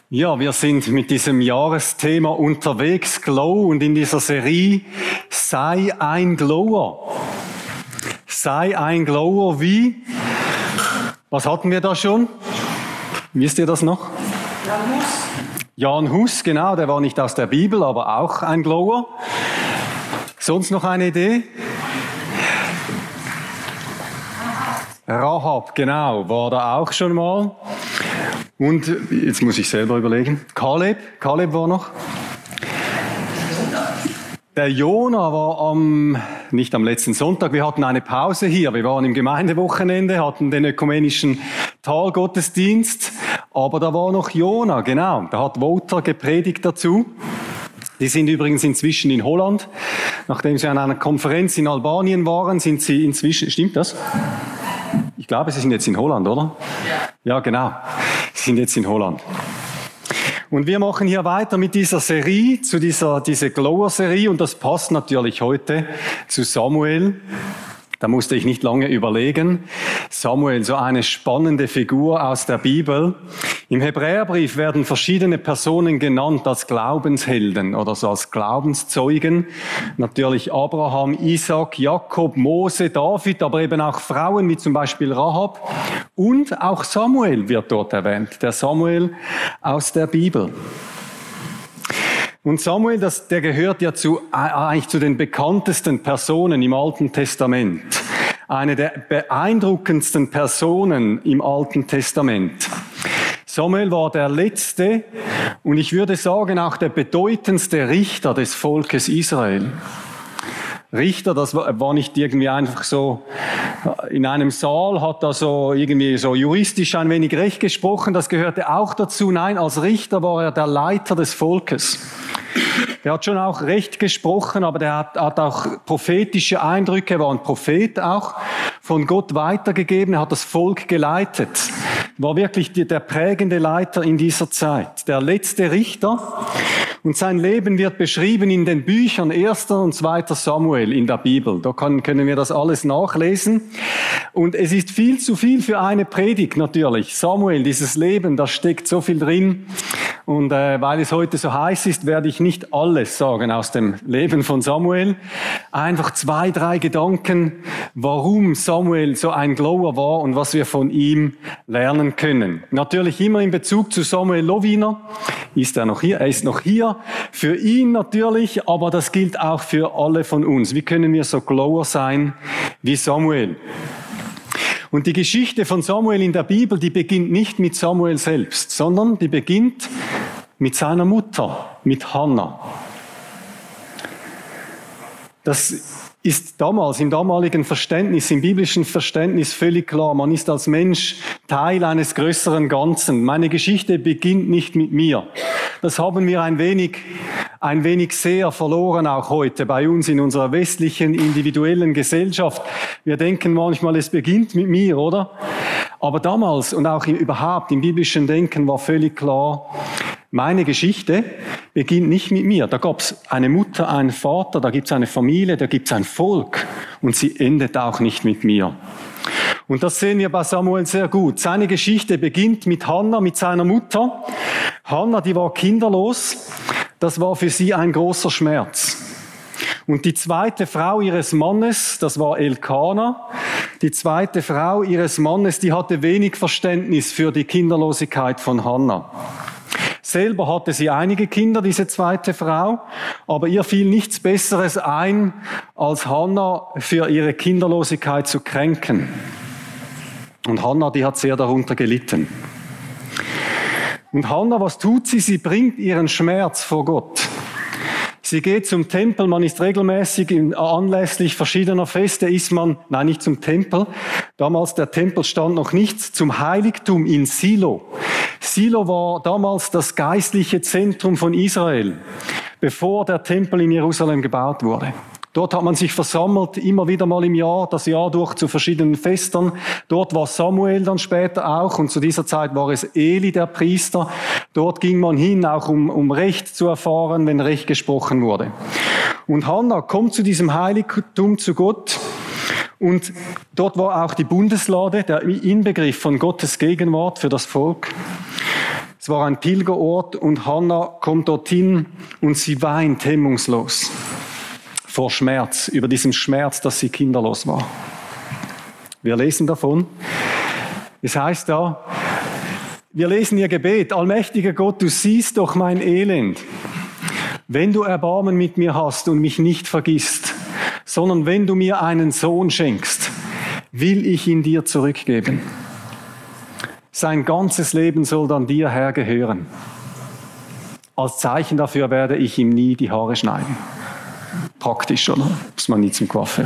Ja, wir sind mit diesem Jahresthema unterwegs, Glow, und in dieser Serie Sei ein Glower. Sei ein Glower wie? Was hatten wir da schon? Wisst ihr das noch? Jan Hus. Jan Hus, genau, der war nicht aus der Bibel, aber auch ein Glower. Sonst noch eine Idee? Rahab, genau, war da auch schon mal. Und jetzt muss ich selber überlegen. Kaleb war noch. Der Jona war nicht am letzten Sonntag, wir hatten eine Pause hier. Wir waren im Gemeindewochenende, hatten den ökumenischen Talgottesdienst. Aber da war noch Jona, genau. Da hat Wouter gepredigt dazu. Die sind übrigens inzwischen in Holland. Nachdem sie an einer Konferenz in Albanien waren, sind sie inzwischen, stimmt das? Ich glaube, sie sind jetzt in Holland, oder? Ja, genau. Sie sind jetzt in Holland. Und wir machen hier weiter mit dieser Serie, diese Glower-Serie, und das passt natürlich heute zu Samuel. Da musste ich nicht lange überlegen. Samuel, so eine spannende Figur aus der Bibel. Im Hebräerbrief werden verschiedene Personen genannt als Glaubenshelden oder so als Glaubenszeugen. Natürlich Abraham, Isaac, Jakob, Mose, David, aber eben auch Frauen wie zum Beispiel Rahab. Und auch Samuel wird dort erwähnt, der Samuel aus der Bibel. Und Samuel, der gehört ja eigentlich zu den bekanntesten Personen im Alten Testament. Eine der beeindruckendsten Personen im Alten Testament. Samuel war der letzte und ich würde sagen auch der bedeutendste Richter des Volkes Israel. Richter, das war nicht irgendwie einfach so in einem Saal, hat da so irgendwie so juristisch ein wenig Recht gesprochen, das gehörte auch dazu. Nein, als Richter war er der Leiter des Volkes. Der hat schon auch Recht gesprochen, aber der hat auch prophetische Eindrücke, er war ein Prophet auch, von Gott weitergegeben, er hat das Volk geleitet. War wirklich der prägende Leiter in dieser Zeit, der letzte Richter. Und sein Leben wird beschrieben in den Büchern 1. und 2. Samuel in der Bibel. Da können wir das alles nachlesen. Und es ist viel zu viel für eine Predigt natürlich. Samuel, dieses Leben, da steckt so viel drin. Und weil es heute so heiß ist, werde ich nicht alles sagen aus dem Leben von Samuel. Einfach 2, 3 Gedanken, warum Samuel so ein Glower war und was wir von ihm lernen können. Natürlich immer in Bezug zu Samuel Lowiner. Ist er noch hier? Er ist noch hier. Für ihn natürlich, aber das gilt auch für alle von uns. Wie können wir so Glower sein wie Samuel? Und die Geschichte von Samuel in der Bibel, die beginnt nicht mit Samuel selbst, sondern die beginnt mit seiner Mutter, mit Hannah. Das ist damals, im damaligen Verständnis, im biblischen Verständnis völlig klar. Man ist als Mensch Teil eines größeren Ganzen. Meine Geschichte beginnt nicht mit mir. Das haben wir ein wenig sehr verloren auch heute bei uns in unserer westlichen, individuellen Gesellschaft. Wir denken manchmal, es beginnt mit mir, oder? Aber damals und auch überhaupt im biblischen Denken war völlig klar, meine Geschichte beginnt nicht mit mir. Da gab es eine Mutter, einen Vater, da gibt es eine Familie, da gibt es ein Volk und sie endet auch nicht mit mir. Und das sehen wir bei Samuel sehr gut. Seine Geschichte beginnt mit Hannah, mit seiner Mutter. Hannah, die war kinderlos. Das war für sie ein großer Schmerz. Und die zweite Frau ihres Mannes, das war Elkana, die zweite Frau ihres Mannes, die hatte wenig Verständnis für die Kinderlosigkeit von Hannah. Selber hatte sie einige Kinder, diese zweite Frau, aber ihr fiel nichts Besseres ein, als Hannah für ihre Kinderlosigkeit zu kränken. Und Hannah, die hat sehr darunter gelitten. Und Hannah, was tut sie? Sie bringt ihren Schmerz vor Gott. Sie geht zum Tempel, man ist regelmäßig anlässlich verschiedener Feste, nicht zum Tempel. Damals, der Tempel stand noch nicht, zum Heiligtum in Silo. Silo war damals das geistliche Zentrum von Israel, bevor der Tempel in Jerusalem gebaut wurde. Dort hat man sich versammelt, immer wieder mal im Jahr, das Jahr durch zu verschiedenen Festen. Dort war Samuel dann später auch und zu dieser Zeit war es Eli, der Priester. Dort ging man hin, auch um Recht zu erfahren, wenn Recht gesprochen wurde. Und Hannah kommt zu diesem Heiligtum zu Gott und dort war auch die Bundeslade, der Inbegriff von Gottes Gegenwart für das Volk. Es war ein Pilgerort und Hannah kommt dorthin und sie weint hemmungslos vor Schmerz, über diesen Schmerz, dass sie kinderlos war. Wir lesen davon. Es heißt da, wir lesen ihr Gebet: Allmächtiger Gott, du siehst doch mein Elend. Wenn du Erbarmen mit mir hast und mich nicht vergisst, sondern wenn du mir einen Sohn schenkst, will ich ihn dir zurückgeben. Sein ganzes Leben soll dann dir, Herr, gehören. Als Zeichen dafür werde ich ihm nie die Haare schneiden. Praktisch, oder? Muss man nie zum Coiffeur.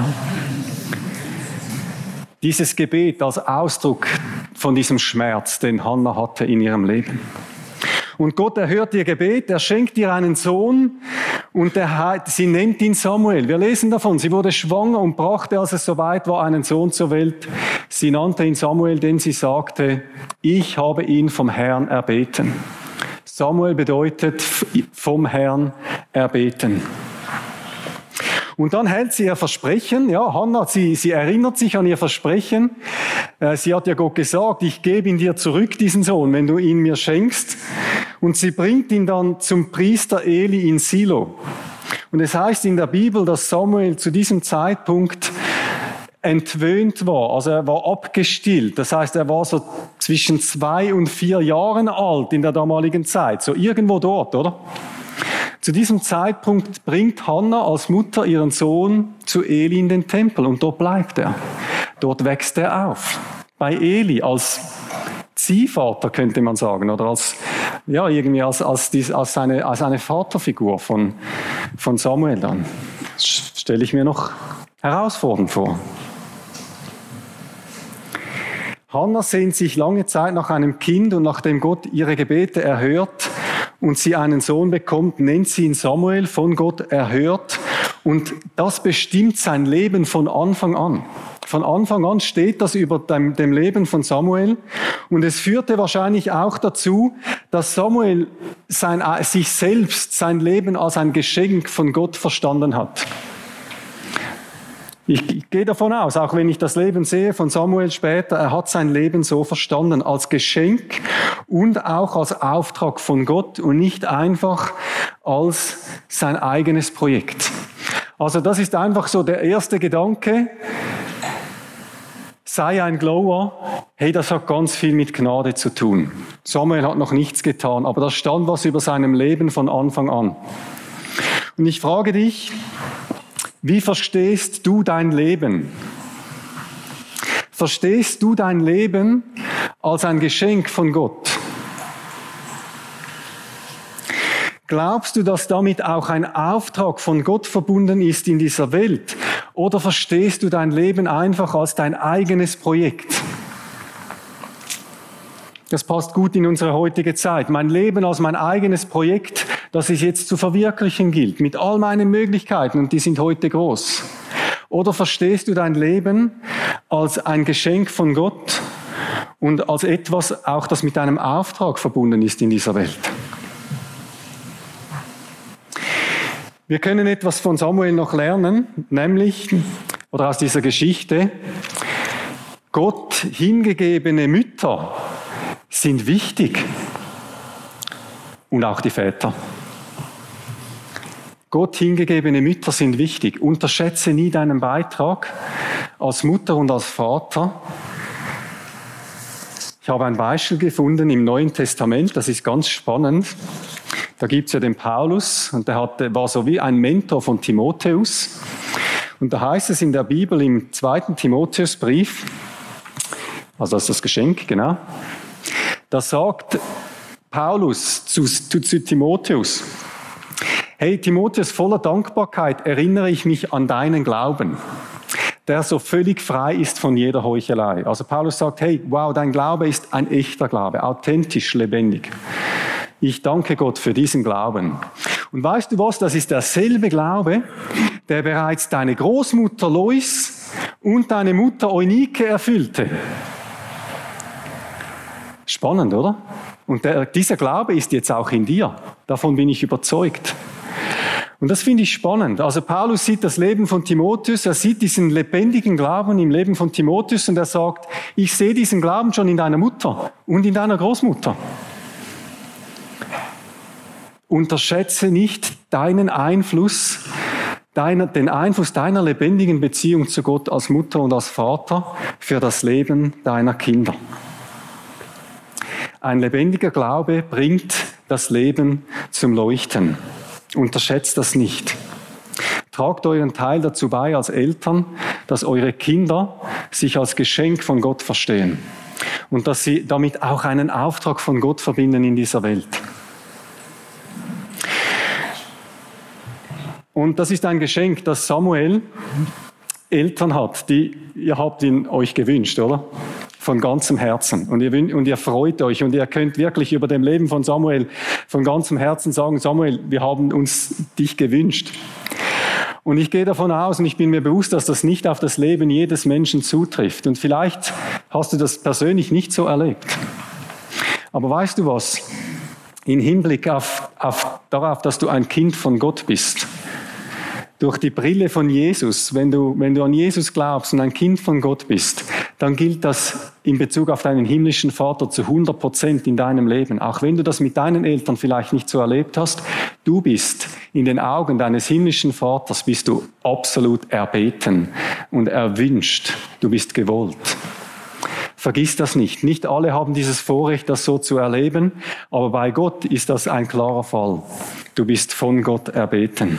Dieses Gebet als Ausdruck von diesem Schmerz, den Hannah hatte in ihrem Leben. Und Gott erhört ihr Gebet, er schenkt ihr einen Sohn und sie nennt ihn Samuel. Wir lesen davon, sie wurde schwanger und brachte, als es soweit war, einen Sohn zur Welt. Sie nannte ihn Samuel, denn sie sagte, ich habe ihn vom Herrn erbeten. Samuel bedeutet vom Herrn erbeten. Und dann hält sie ihr Versprechen. Ja, Hannah, sie erinnert sich an ihr Versprechen. Sie hat ja Gott gesagt, ich gebe ihn dir zurück, diesen Sohn, wenn du ihn mir schenkst. Und sie bringt ihn dann zum Priester Eli in Silo. Und es heißt in der Bibel, dass Samuel zu diesem Zeitpunkt entwöhnt war. Also er war abgestillt. Das heißt, er war so zwischen 2 und 4 Jahren alt in der damaligen Zeit. So irgendwo dort, oder? Zu diesem Zeitpunkt bringt Hannah als Mutter ihren Sohn zu Eli in den Tempel und dort bleibt er. Dort wächst er auf. Bei Eli als Ziehvater könnte man sagen, oder als eine Vaterfigur von Samuel dann. Das stelle ich mir noch herausfordernd vor. Hannah sehnt sich lange Zeit nach einem Kind und nachdem Gott ihre Gebete erhört und sie einen Sohn bekommt, nennt sie ihn Samuel, von Gott erhört. Und das bestimmt sein Leben von Anfang an. Von Anfang an steht das über dem Leben von Samuel. Und es führte wahrscheinlich auch dazu, dass Samuel sich selbst, sein Leben als ein Geschenk von Gott verstanden hat. Ich gehe davon aus, auch wenn ich das Leben sehe von Samuel später, er hat sein Leben so verstanden, als Geschenk und auch als Auftrag von Gott und nicht einfach als sein eigenes Projekt. Also das ist einfach so der erste Gedanke. Sei ein Glower. Hey, das hat ganz viel mit Gnade zu tun. Samuel hat noch nichts getan, aber da stand was über seinem Leben von Anfang an. Und ich frage dich, wie verstehst du dein Leben? Verstehst du dein Leben als ein Geschenk von Gott? Glaubst du, dass damit auch ein Auftrag von Gott verbunden ist in dieser Welt? Oder verstehst du dein Leben einfach als dein eigenes Projekt? Das passt gut in unsere heutige Zeit. Mein Leben als mein eigenes Projekt, das es jetzt zu verwirklichen gilt, mit all meinen Möglichkeiten, und die sind heute groß. Oder verstehst du dein Leben als ein Geschenk von Gott und als etwas, auch das mit deinem Auftrag verbunden ist in dieser Welt? Wir können etwas von Samuel noch lernen, nämlich, oder aus dieser Geschichte, Gott hingegebene Mütter sind wichtig. Und auch die Väter. Gott hingegebene Mütter sind wichtig. Unterschätze nie deinen Beitrag als Mutter und als Vater. Ich habe ein Beispiel gefunden im Neuen Testament, das ist ganz spannend. Da gibt es ja den Paulus und der war so wie ein Mentor von Timotheus. Und da heißt es in der Bibel im 2. Timotheusbrief, also das ist das Geschenk, genau, da sagt Paulus zu Timotheus, hey Timotheus, voller Dankbarkeit erinnere ich mich an deinen Glauben, der so völlig frei ist von jeder Heuchelei. Also Paulus sagt, hey, wow, dein Glaube ist ein echter Glaube, authentisch, lebendig. Ich danke Gott für diesen Glauben. Und weißt du was, das ist derselbe Glaube, der bereits deine Großmutter Lois und deine Mutter Eunike erfüllte. Spannend, oder? Und dieser Glaube ist jetzt auch in dir. Davon bin ich überzeugt. Und das finde ich spannend. Also Paulus sieht das Leben von Timotheus, er sieht diesen lebendigen Glauben im Leben von Timotheus und er sagt, ich sehe diesen Glauben schon in deiner Mutter und in deiner Großmutter. unterschätze nicht den Einfluss deiner lebendigen Beziehung zu Gott als Mutter und als Vater für das Leben deiner Kinder. Ein lebendiger Glaube bringt das Leben zum Leuchten. Unterschätzt das nicht. Tragt euren Teil dazu bei als Eltern, dass eure Kinder sich als Geschenk von Gott verstehen und dass sie damit auch einen Auftrag von Gott verbinden in dieser Welt. Und das ist ein Geschenk, das Samuel Eltern hat, ihr habt ihn euch gewünscht, oder? Von ganzem Herzen. Und ihr freut euch und ihr könnt wirklich über dem Leben von Samuel von ganzem Herzen sagen, Samuel, wir haben uns dich gewünscht. Und ich gehe davon aus und ich bin mir bewusst, dass das nicht auf das Leben jedes Menschen zutrifft. Und vielleicht hast du das persönlich nicht so erlebt. Aber weißt du was? In Hinblick darauf, dass du ein Kind von Gott bist, durch die Brille von Jesus, wenn du an Jesus glaubst und ein Kind von Gott bist, dann gilt das in Bezug auf deinen himmlischen Vater zu 100% in deinem Leben. Auch wenn du das mit deinen Eltern vielleicht nicht so erlebt hast, du bist in den Augen deines himmlischen Vaters bist du absolut erbeten und erwünscht. Du bist gewollt. Vergiss das nicht. Nicht alle haben dieses Vorrecht, das so zu erleben, aber bei Gott ist das ein klarer Fall. Du bist von Gott erbeten.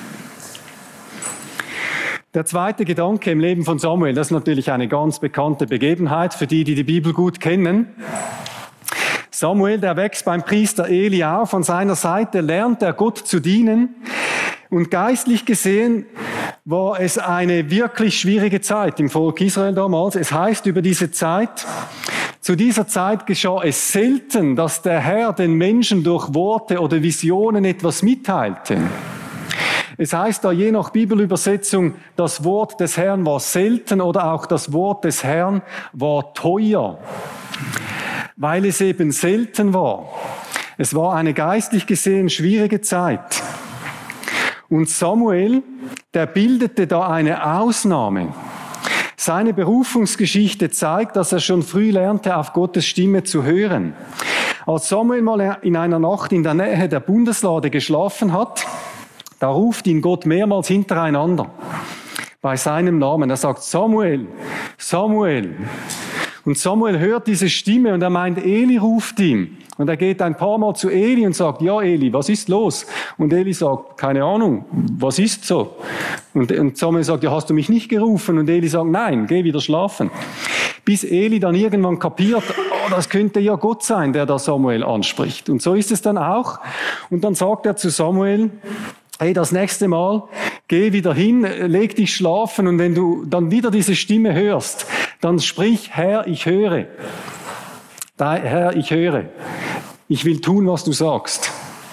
Der zweite Gedanke im Leben von Samuel, das ist natürlich eine ganz bekannte Begebenheit für die die Bibel gut kennen. Samuel, der wächst beim Priester Eli auf, an seiner Seite lernt er Gott zu dienen und geistlich gesehen war es eine wirklich schwierige Zeit im Volk Israel damals. Es heißt über diese Zeit, zu dieser Zeit geschah es selten, dass der Herr den Menschen durch Worte oder Visionen etwas mitteilte. Es heißt da je nach Bibelübersetzung, das Wort des Herrn war selten oder auch das Wort des Herrn war teuer, weil es eben selten war. Es war eine geistlich gesehen schwierige Zeit. Und Samuel, der bildete da eine Ausnahme. Seine Berufungsgeschichte zeigt, dass er schon früh lernte, auf Gottes Stimme zu hören. Als Samuel mal in einer Nacht in der Nähe der Bundeslade geschlafen hat, da ruft ihn Gott mehrmals hintereinander bei seinem Namen. Er sagt, Samuel, Samuel. Und Samuel hört diese Stimme und er meint, Eli ruft ihn. Und er geht ein paar Mal zu Eli und sagt, ja Eli, was ist los? Und Eli sagt, keine Ahnung, was ist so? Und Samuel sagt, ja, hast du mich nicht gerufen? Und Eli sagt, nein, geh wieder schlafen. Bis Eli dann irgendwann kapiert, oh, das könnte ja Gott sein, der da Samuel anspricht. Und so ist es dann auch. Und dann sagt er zu Samuel, hey, das nächste Mal, geh wieder hin, leg dich schlafen und wenn du dann wieder diese Stimme hörst, dann sprich, Herr, ich höre. Herr, ich höre. Ich will tun, was du sagst.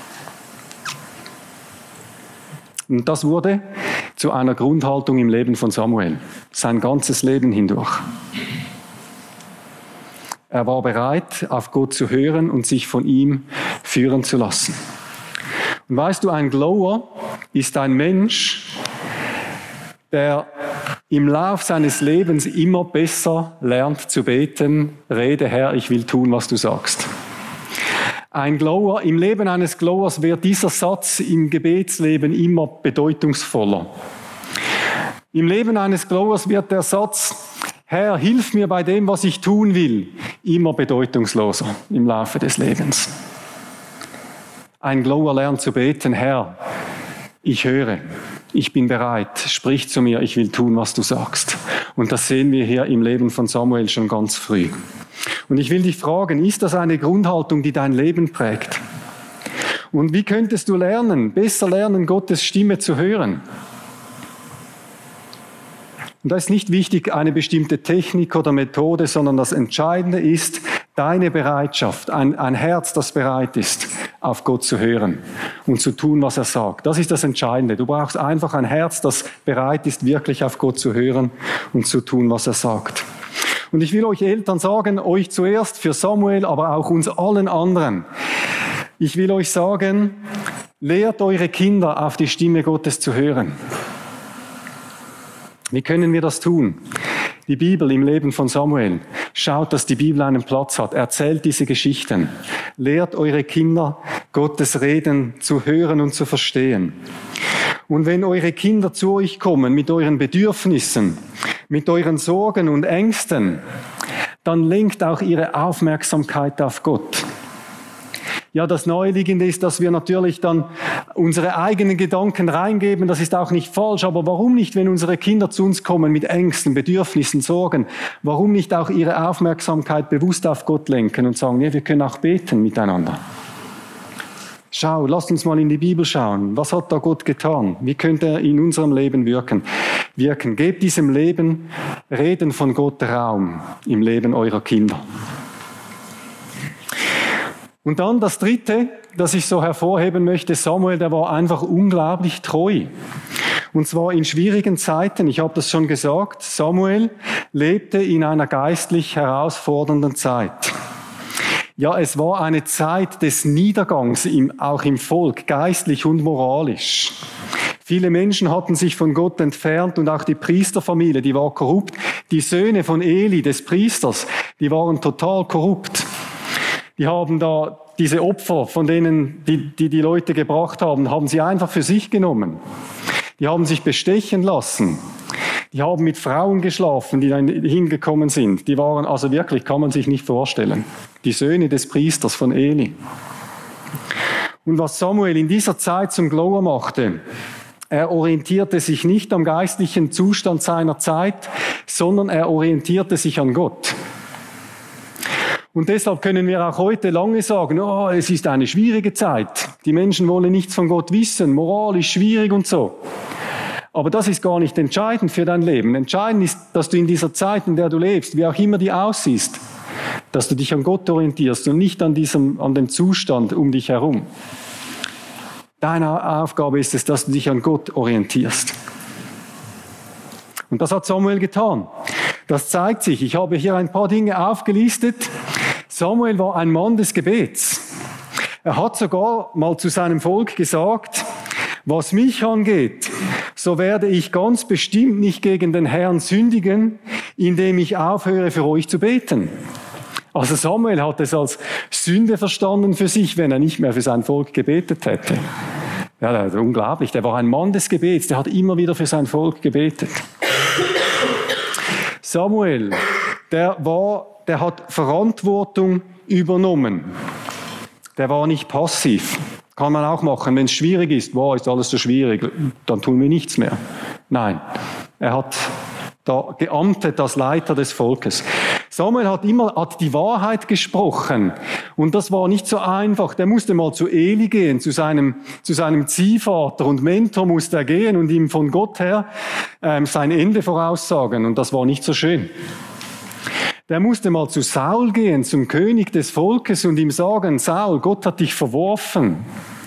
Und das wurde zu einer Grundhaltung im Leben von Samuel, sein ganzes Leben hindurch. Er war bereit, auf Gott zu hören und sich von ihm führen zu lassen. Und weißt du, ein Glower ist ein Mensch, der im Lauf seines Lebens immer besser lernt zu beten, rede Herr, ich will tun, was du sagst. Ein Glower, im Leben eines Glowers wird dieser Satz im Gebetsleben immer bedeutungsvoller. Im Leben eines Glowers wird der Satz, Herr, hilf mir bei dem, was ich tun will, immer bedeutungsloser im Laufe des Lebens. Ein Glower lernt zu beten, Herr, ich höre, ich bin bereit, sprich zu mir, ich will tun, was du sagst. Und das sehen wir hier im Leben von Samuel schon ganz früh. Und ich will dich fragen, ist das eine Grundhaltung, die dein Leben prägt? Und wie könntest du besser lernen, Gottes Stimme zu hören? Und da ist nicht wichtig eine bestimmte Technik oder Methode, sondern das Entscheidende ist deine Bereitschaft, ein Herz, das bereit ist, auf Gott zu hören und zu tun, was er sagt. Das ist das Entscheidende. Du brauchst einfach ein Herz, das bereit ist, wirklich auf Gott zu hören und zu tun, was er sagt. Und ich will euch Eltern sagen, euch zuerst für Samuel, aber auch uns allen anderen. Ich will euch sagen, lehrt eure Kinder auf die Stimme Gottes zu hören. Wie können wir das tun? Die Bibel im Leben von Samuel. Schaut, dass die Bibel einen Platz hat. Erzählt diese Geschichten. Lehrt eure Kinder, Gottes Reden zu hören und zu verstehen. Und wenn eure Kinder zu euch kommen mit euren Bedürfnissen, mit euren Sorgen und Ängsten, dann lenkt auch ihre Aufmerksamkeit auf Gott. Ja, das Naheliegende ist, dass wir natürlich dann unsere eigenen Gedanken reingeben. Das ist auch nicht falsch. Aber warum nicht, wenn unsere Kinder zu uns kommen mit Ängsten, Bedürfnissen, Sorgen, warum nicht auch ihre Aufmerksamkeit bewusst auf Gott lenken und sagen, ja, wir können auch beten miteinander. Schau, lasst uns mal in die Bibel schauen. Was hat da Gott getan? Wie könnte er in unserem Leben wirken? Gebt diesem Leben Reden von Gott Raum im Leben eurer Kinder. Und dann das Dritte, das ich so hervorheben möchte, Samuel, der war einfach unglaublich treu. Und zwar in schwierigen Zeiten. Ich habe das schon gesagt, Samuel lebte in einer geistlich herausfordernden Zeit. Ja, es war eine Zeit des Niedergangs, auch im Volk, geistlich und moralisch. Viele Menschen hatten sich von Gott entfernt und auch die Priesterfamilie, die war korrupt. Die Söhne von Eli, des Priesters, die waren total korrupt. Die haben da diese Opfer, von denen die Leute gebracht haben sie einfach für sich genommen. Die haben sich bestechen lassen. Die haben mit Frauen geschlafen, die dann hingekommen sind. Die waren also wirklich, kann man sich nicht vorstellen. Die Söhne des Priesters von Eli. Und was Samuel in dieser Zeit zum Glauben machte, er orientierte sich nicht am geistlichen Zustand seiner Zeit, sondern er orientierte sich an Gott. Und deshalb können wir auch heute lange sagen, oh, es ist eine schwierige Zeit. Die Menschen wollen nichts von Gott wissen, moralisch schwierig und so. Aber das ist gar nicht entscheidend für dein Leben. Entscheidend ist, dass du in dieser Zeit, in der du lebst, wie auch immer die aussiehst, dass du dich an Gott orientierst und nicht an dem Zustand um dich herum. Deine Aufgabe ist es, dass du dich an Gott orientierst. Und das hat Samuel getan. Das zeigt sich. Ich habe hier ein paar Dinge aufgelistet. Samuel war ein Mann des Gebets. Er hat sogar mal zu seinem Volk gesagt, was mich angeht, so werde ich ganz bestimmt nicht gegen den Herrn sündigen, indem ich aufhöre, für euch zu beten. Also Samuel hat es als Sünde verstanden für sich, wenn er nicht mehr für sein Volk gebetet hätte. Ja, das ist unglaublich. Der war ein Mann des Gebets, der hat immer wieder für sein Volk gebetet. Samuel, der hat Verantwortung übernommen. Der war nicht passiv. Kann man auch machen, wenn es schwierig ist. Wow, ist alles so schwierig, dann tun wir nichts mehr. Nein, er hat da geamtet als Leiter des Volkes. Samuel hat die Wahrheit gesprochen. Und das war nicht so einfach. Der musste mal zu Eli gehen, zu seinem Ziehvater und Mentor musste er gehen und ihm von Gott her sein Ende voraussagen. Und das war nicht so schön. Der musste mal zu Saul gehen, zum König des Volkes und ihm sagen, Saul, Gott hat dich verworfen.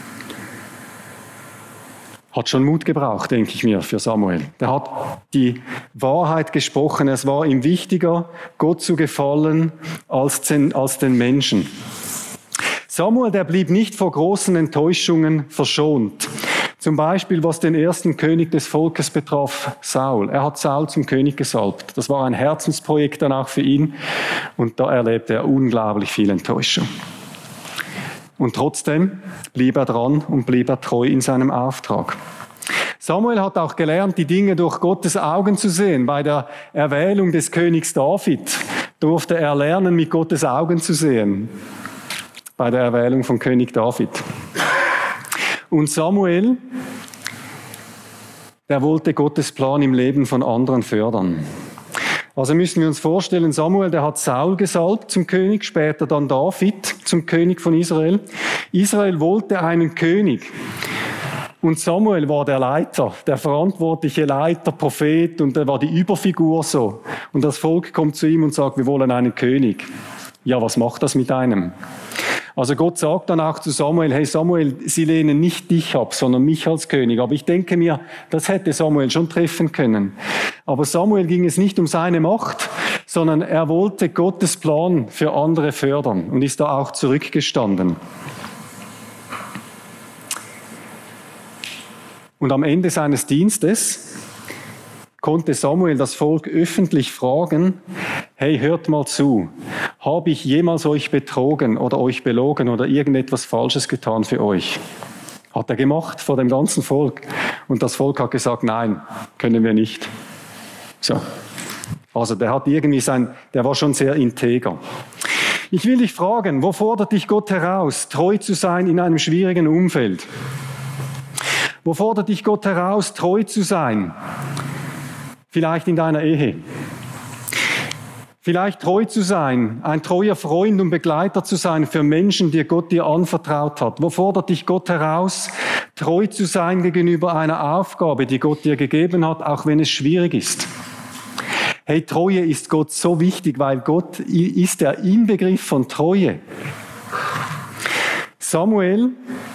Hat schon Mut gebraucht, denke ich mir, für Samuel. Der hat die Wahrheit gesprochen. Es war ihm wichtiger, Gott zu gefallen, als den Menschen. Samuel, der blieb nicht vor großen Enttäuschungen verschont. Zum Beispiel, was den ersten König des Volkes betraf, Saul. Er hat Saul zum König gesalbt. Das war ein Herzensprojekt dann auch für ihn. Und da erlebte er unglaublich viel Enttäuschung. Und trotzdem blieb er dran und blieb er treu in seinem Auftrag. Samuel hat auch gelernt, die Dinge durch Gottes Augen zu sehen. Bei der Erwählung des Königs David durfte er lernen, mit Gottes Augen zu sehen. Bei der Erwählung von König David. Und Samuel, der wollte Gottes Plan im Leben von anderen fördern. Also müssen wir uns vorstellen, Samuel, der hat Saul gesalbt zum König, später dann David zum König von Israel. Israel wollte einen König. Und Samuel war der Leiter, der verantwortliche Leiter, Prophet, und er war die Überfigur so. Und das Volk kommt zu ihm und sagt, wir wollen einen König. Ja, was macht das mit einem? Also Gott sagt dann auch zu Samuel, hey Samuel, sie lehnen nicht dich ab, sondern mich als König. Aber ich denke mir, das hätte Samuel schon treffen können. Aber Samuel ging es nicht um seine Macht, sondern er wollte Gottes Plan für andere fördern und ist da auch zurückgestanden. Und am Ende seines Dienstes konnte Samuel das Volk öffentlich fragen, hey, hört mal zu, habe ich jemals euch betrogen oder euch belogen oder irgendetwas Falsches getan für euch? Hat er gemacht vor dem ganzen Volk. Und das Volk hat gesagt, nein, können wir nicht. So. Also der war schon sehr integer. Ich will dich fragen, wo fordert dich Gott heraus, treu zu sein in einem schwierigen Umfeld? Wo fordert dich Gott heraus, treu zu sein? Vielleicht in deiner Ehe. Vielleicht treu zu sein, ein treuer Freund und Begleiter zu sein für Menschen, die Gott dir anvertraut hat. Wo fordert dich Gott heraus, treu zu sein gegenüber einer Aufgabe, die Gott dir gegeben hat, auch wenn es schwierig ist? Hey, Treue ist Gott so wichtig, weil Gott ist der Inbegriff von Treue. Samuel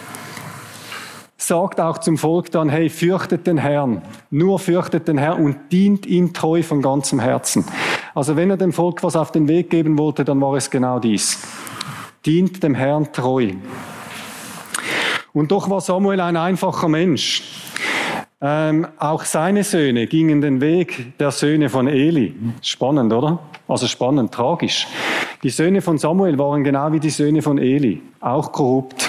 sagt auch zum Volk dann, hey, fürchtet den Herrn, nur fürchtet den Herrn und dient ihm treu von ganzem Herzen. Also wenn er dem Volk was auf den Weg geben wollte, dann war es genau dies. Dient dem Herrn treu. Und doch war Samuel ein einfacher Mensch. Auch seine Söhne gingen den Weg der Söhne von Eli. Spannend, oder? Also spannend, tragisch. Die Söhne von Samuel waren genau wie die Söhne von Eli, auch korrupt.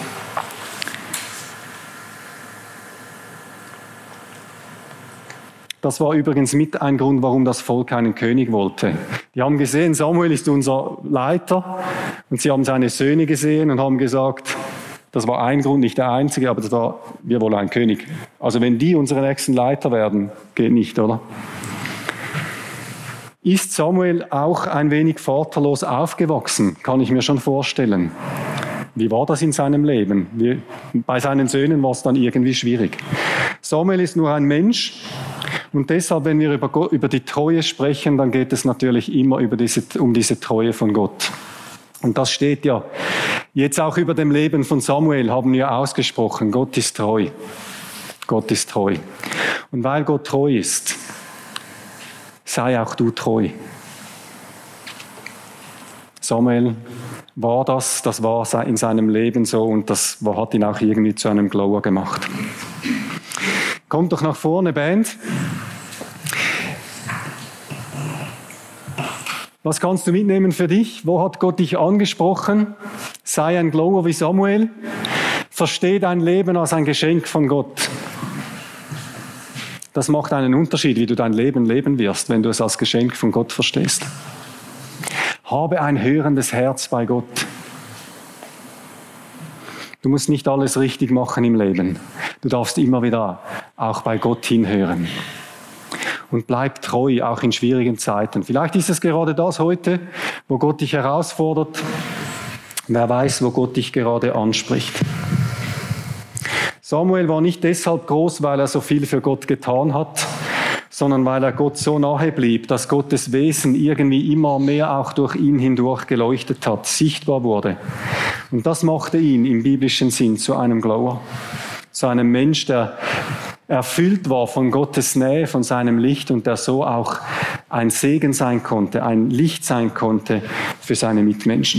Das war übrigens mit ein Grund, warum das Volk einen König wollte. Die haben gesehen, Samuel ist unser Leiter und sie haben seine Söhne gesehen und haben gesagt, das war ein Grund, nicht der einzige, aber das war, wir wollen einen König. Also wenn die unsere nächsten Leiter werden, geht nicht, oder? Ist Samuel auch ein wenig vaterlos aufgewachsen? Kann ich mir schon vorstellen. Wie war das in seinem Leben? Bei seinen Söhnen war es dann irgendwie schwierig. Samuel ist nur ein Mensch und deshalb, wenn wir über die Treue sprechen, dann geht es natürlich immer um diese Treue von Gott. Und das steht ja jetzt auch über dem Leben von Samuel, haben wir ausgesprochen, Gott ist treu. Gott ist treu. Und weil Gott treu ist, sei auch du treu. Samuel war das war in seinem Leben so und das hat ihn auch irgendwie zu einem Glower gemacht. Kommt doch nach vorne, Band. Was kannst du mitnehmen für dich? Wo hat Gott dich angesprochen? Sei ein Glower wie Samuel. Versteh dein Leben als ein Geschenk von Gott. Das macht einen Unterschied, wie du dein Leben leben wirst, wenn du es als Geschenk von Gott verstehst. Habe ein hörendes Herz bei Gott. Du musst nicht alles richtig machen im Leben. Du darfst immer wieder auch bei Gott hinhören. Und bleib treu, auch in schwierigen Zeiten. Vielleicht ist es gerade das heute, wo Gott dich herausfordert. Wer weiß, wo Gott dich gerade anspricht. Samuel war nicht deshalb groß, weil er so viel für Gott getan hat, sondern weil er Gott so nahe blieb, dass Gottes Wesen irgendwie immer mehr auch durch ihn hindurch geleuchtet hat, sichtbar wurde. Und das machte ihn im biblischen Sinn zu einem Glower, zu einem Mensch, der erfüllt war von Gottes Nähe, von seinem Licht und der so auch ein Segen sein konnte, ein Licht sein konnte für seine Mitmenschen.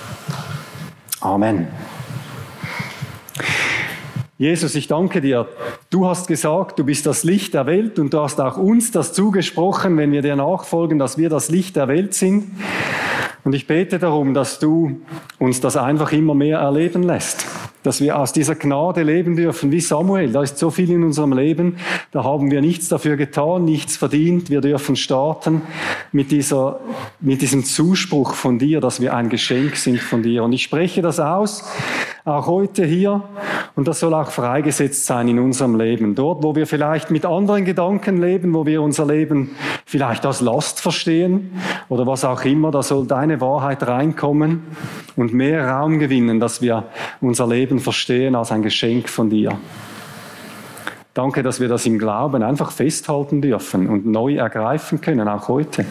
Amen. Jesus, ich danke dir. Du hast gesagt, du bist das Licht der Welt und du hast auch uns das zugesprochen, wenn wir dir nachfolgen, dass wir das Licht der Welt sind. Und ich bete darum, dass du uns das einfach immer mehr erleben lässt. Dass wir aus dieser Gnade leben dürfen, wie Samuel. Da ist so viel in unserem Leben, da haben wir nichts dafür getan, nichts verdient. Wir dürfen starten mit diesem Zuspruch von dir, dass wir ein Geschenk sind von dir. Und ich spreche das aus, auch heute hier. Und das soll auch freigesetzt sein in unserem Leben. Dort, wo wir vielleicht mit anderen Gedanken leben, wo wir unser Leben vielleicht als Last verstehen oder was auch immer, da soll deine Wahrheit reinkommen und mehr Raum gewinnen, dass wir unser Leben verstehen als ein Geschenk von dir. Danke, dass wir das im Glauben einfach festhalten dürfen und neu ergreifen können, auch heute.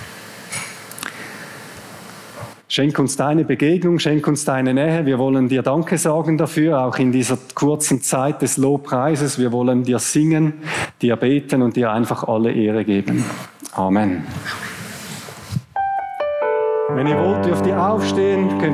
Schenk uns deine Begegnung, schenk uns deine Nähe. Wir wollen dir Danke sagen dafür, auch in dieser kurzen Zeit des Lobpreises. Wir wollen dir singen, dir beten und dir einfach alle Ehre geben. Amen. Wenn ihr wollt, dürft ihr aufstehen.